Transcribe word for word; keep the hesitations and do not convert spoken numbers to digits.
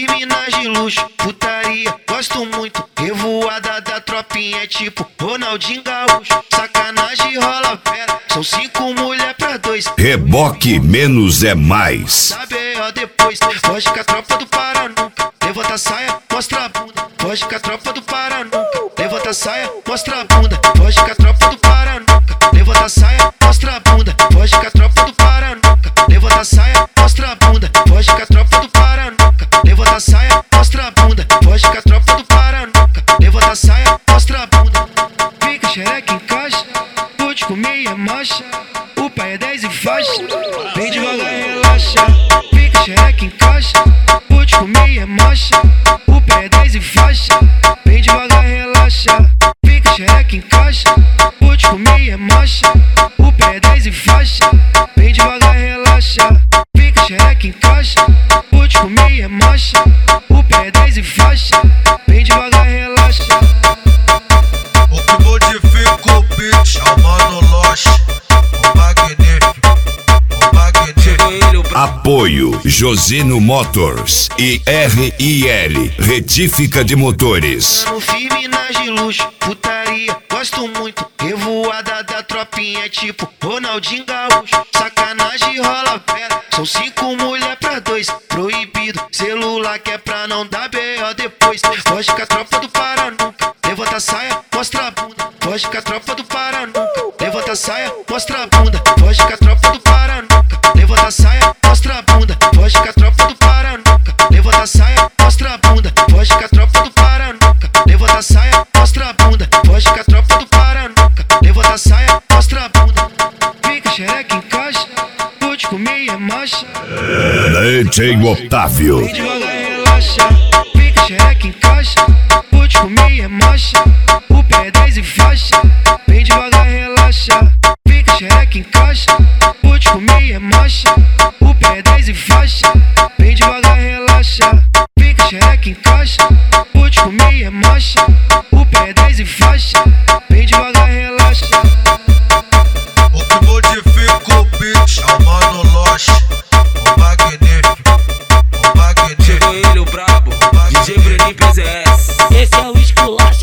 minas de luxo, putaria, gosto muito. Revoada da tropinha é tipo Ronaldinho Gaúcho. Sacanagem rola vera, são cinco mulher pra dois. Reboque menos é mais. Sabe, ó, depois foge com a tropa do para nunca. Levanta a saia, mostra a bunda. Foge com a tropa do para nunca. Levanta a saia, mostra a bunda. Foge com a tropa do para nunca. Levanta a saia, mostra a bunda. Foge com a tropa do para nunca. Levanta a saia, mostra a bunda. Foge com a tropa do para nunca. Levanta a saia, mostra a bunda. Foge com a tropa do para nunca. Levanta a saia, mostra a bunda. Fica xereca em caixa, vou te comer e é marcha. O pai é dez e faixa, vem devagar e relaxa. Fica xereca em caixa, vou te comer e é marcha. O pai é dez e faixa, vem devagar e relaxa. Fica xereca em caixa, vou te comer e é marcha. O pai é dez e faixa, vem devagar e relaxa. Fica xereca em caixa, vou te comer e é marcha. O pai é dez e faixa, vem devagar e relaxa. O que modifica o beat é o Mano Loche, o magnífico, o magnífico. Apoio Josino Motors e R I L, retífica de motores. No filme minas de luxo, putaria, gosto muito. Revoada da tropinha é tipo Ronaldinho Gaúcho. Sacanagem rola vera, são cinco mulher pra dois. Proibido, celular que é pra não dar B O depois. Foge com a tropa do para nunca. Levanta a saia, mostra a bunda. Foge com a tropa do para nunca. Levanta a saia, mostra a bunda. Foge com a tropa do para nunca. Levanta a saia, mostra a bunda. Foge com a tropa do para nunca. Levanta a saia, mostra a bunda. Foge com a tropa do para nunca. Levanta a saia, mostra a bunda. Foge com a tropa do para nunca. Levanta a saia, mostra a bunda. Fica xereca em caixa, vou te comer e é marcha. D J Otávio. Vem devagar e relaxa. Fica xereca em caixa, vou te comer e é marcha. O pé é dez e faixa, vem devagar e relaxa. Fica xereca em caixa, vou te comer e é marcha. O pé é dez e faixa, vem devagar e relaxa. Fica xereca em caixa, vou te comer e é marcha. O pé é dez e faixa, vem devagar e relaxa. O que modifica o beat é o Mano Loche, o magnífico, o magnífico. Chegou ele, o brabo, D J Breninho P Z S. Esse é o esculacho.